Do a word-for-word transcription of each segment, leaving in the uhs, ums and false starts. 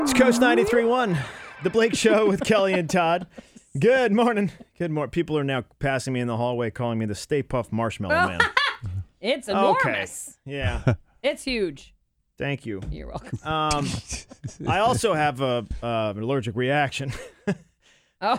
It's Coast ninety-three point one, The Blake Show with Kelly and Todd. Good morning. Good morning. People are now passing me in the hallway calling me the Stay Puft Marshmallow Man. It's enormous. Okay. Yeah. It's huge. Thank you. You're welcome. Um, I also have a, uh, an allergic reaction. Oh.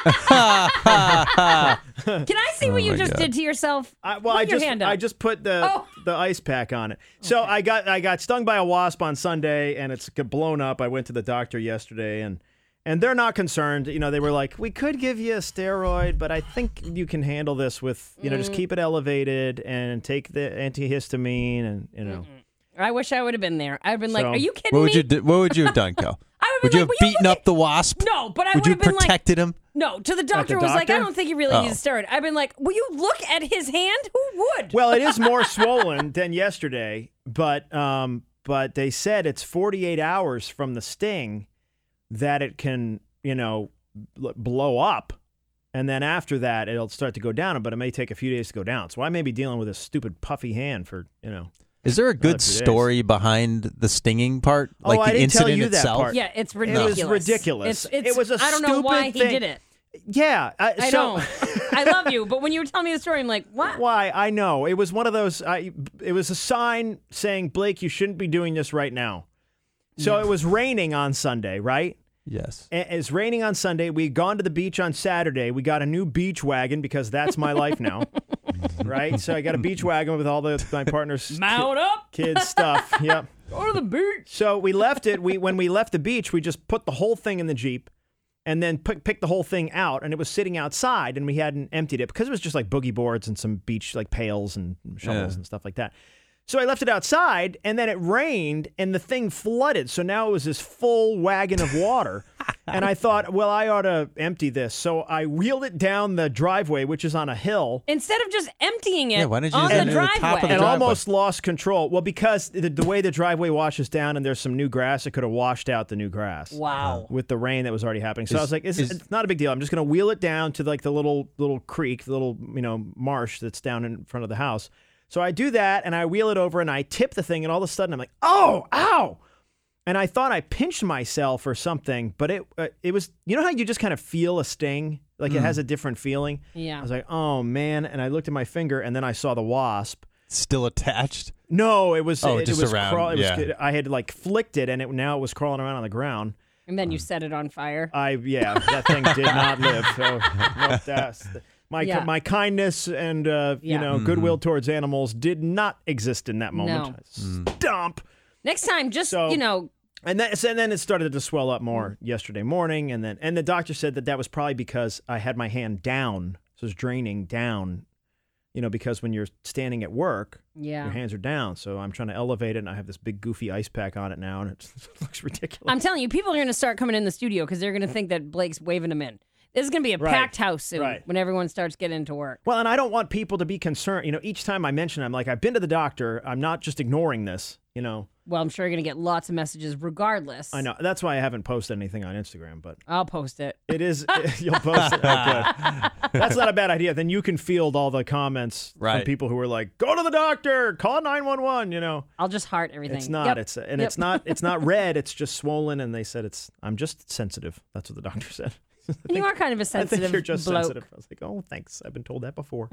Can I see Oh what you my just God. did to yourself? I, well, Put I your just hand up. I just put the Oh. the ice pack on it. So I got I got stung by a wasp on Sunday, and it's blown up. I went to the doctor yesterday, and and they're not concerned. You know, they were like, we could give you a steroid, but I think you can handle this with you know just keep it elevated and take the antihistamine, and you know. I wish I would have been there. I'd been like, So- are you kidding What would me? you do, What would you have done, Kel? I Would been you like, have will beaten look up the wasp? at- No, but I Would would you have been like, protected him? no, to the doctor the was like, I doctor? don't think he really Oh. needs a steroid. I've been like, will you look at his hand? Who would? Well, it is more swollen than yesterday, but um, but they said it's forty-eight hours from the sting that it can, you know, bl- blow up, and then after that it'll start to go down. But it may take a few days to go down. So I may be dealing with a stupid puffy hand for you know. Is there a good few days. story behind the stinging part? Oh, Like I the didn't tell incident you that itself? part. Yeah, it's It ridiculous. was ridiculous. It's, it's, It was a I don't know why stupid he thing. did it. Yeah, I, I so, know. I love you, but when you were telling me the story, I'm like, what? Why? I know. It was one of those, I, it was a sign saying, Blake, you shouldn't be doing this right now. So it was raining on Sunday, right? Yes. And It's raining on Sunday. We'd gone to the beach on Saturday. We got a new beach wagon because that's my life now, right? So I got a beach wagon with all the my partner's Mount up, ki- kids' stuff. Yep. go to the beach. So we left it. We when we left the beach, we just put the whole thing in the Jeep and then pick, picked the whole thing out. And it was sitting outside and we hadn't emptied it because it was just like boogie boards and some beach like pails and shovels Yeah. and stuff like that. So I left it outside and then it rained and the thing flooded. So now it was this full wagon of water. And I thought, well, I ought to empty this. So I wheeled it down the driveway, which is on a hill. Instead of just emptying it Yeah, why didn't you on just the do it at the top of driveway. the And driveway. almost lost control. Well, because the, the way the driveway washes down and there's some new grass, it could have washed out the new grass. Wow. With the rain that was already happening. So Is- I was like, it's, is- it's not a big deal. I'm just going to wheel it down to like the little little creek, the little, you know, marsh that's down in front of the house. So I do that and I wheel it over and I tip the thing and all of a sudden I'm like, oh, ow. And I thought I pinched myself or something, but it uh, it was, you know how you just kind of feel a sting? Like it has a different feeling? Yeah. I was like, oh, man. And I looked at my finger and then I saw the wasp. Still attached? No, it was, Oh, it, just it was around, crawl- it was, yeah. I had like flicked it and it now it was crawling around on the ground. And then you set it on fire. I yeah, that thing did not live. So no, that's my Yeah. my kindness and uh, Yeah. you know goodwill towards animals did not exist in that moment. No. Stomp. Next time, just, So- you know, And then and then it started to swell up more yesterday morning, and then and the doctor said that that was probably because I had my hand down, so it was draining down. You know, because when you're standing at work, yeah. your hands are down. So I'm trying to elevate it, and I have this big goofy ice pack on it now, and it looks ridiculous. I'm telling you, people are going to start coming in the studio because they're going to think that Blake's waving them in. This is going to be a Right. packed house soon Right. when everyone starts getting into work. Well, and I don't want people to be concerned. You know, each time I mention it, I'm like, I've been to the doctor. I'm not just ignoring this, you know. Well, I'm sure you're going to get lots of messages regardless. I know. That's why I haven't posted anything on Instagram, but I'll post it. it is, you'll post it. Oh, good. That's not a bad idea. Then you can field all the comments from Right. people who are like, go to the doctor, call nine one one, you know. I'll just heart everything. It's not. Yep. It's And Yep. it's not, it's not red. It's just swollen. And they said it's, I'm just sensitive. That's what the doctor said. And you are kind of a I sensitive think you're just bloke. sensitive. I was like, oh, thanks. I've been told that before.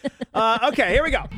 uh, okay, here we go.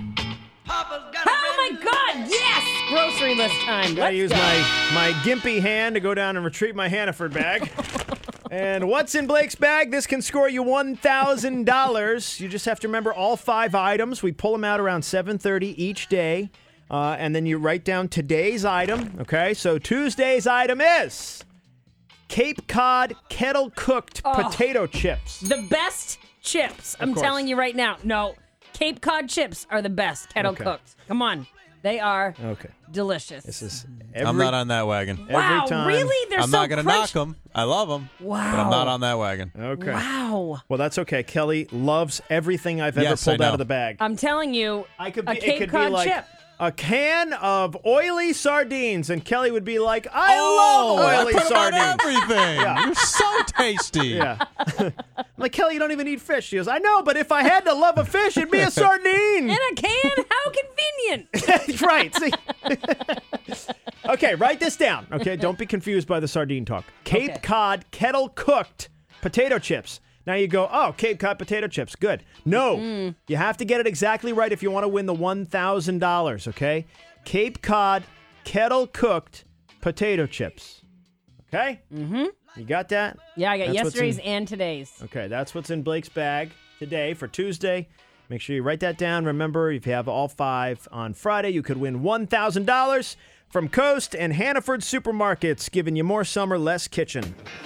Oh my God! Yes, grocery list time. Gotta Let's use go. my, my gimpy hand to go down and retrieve my Hannaford bag. And what's in Blake's bag? This can score you one thousand dollars. You just have to remember all five items. We pull them out around seven thirty each day. Uh, and then you write down today's item. Okay, so Tuesday's item is Cape Cod kettle-cooked Oh. potato chips. The best chips. I'm course. telling you right now. No, Cape Cod chips are the best kettle Okay. cooked. Come on, they are Okay, delicious. this is every, I'm not on that wagon. every wow, time. really? They're I'm so not going to crunch- knock them. I love them. Wow. But I'm not on that wagon. Okay. Wow. Well, that's okay. Kelly loves everything I've ever Yes, I pulled out know. of the bag. I'm telling you, I could a be, it Cape could Cod be like chip. a can of oily sardines, and Kelly would be like, "I Oh, love I oily put 'em on sardines." everything. Yeah. You're so tasty. Yeah. I'm like, Kelly, you don't even eat fish. She goes, I know, but if I had to love a fish, it'd be a sardine. In a can? How convenient. Right. See? Okay, write this down. Okay, don't be confused by the sardine talk. Cape Okay. Cod kettle cooked potato chips. Now you go, oh, Cape Cod potato chips. Good. No, Mm. you have to get it exactly right if you want to win the one thousand dollars, okay? Cape Cod kettle cooked potato chips. Okay? Mm-hmm. You got that? Yeah, I got That's what's yesterday's in- and today's. Okay, that's what's in Blake's bag today for Tuesday. Make sure you write that down. Remember, if you have all five on Friday, you could win one thousand dollars from Coast and Hannaford Supermarkets, giving you more summer, less kitchen.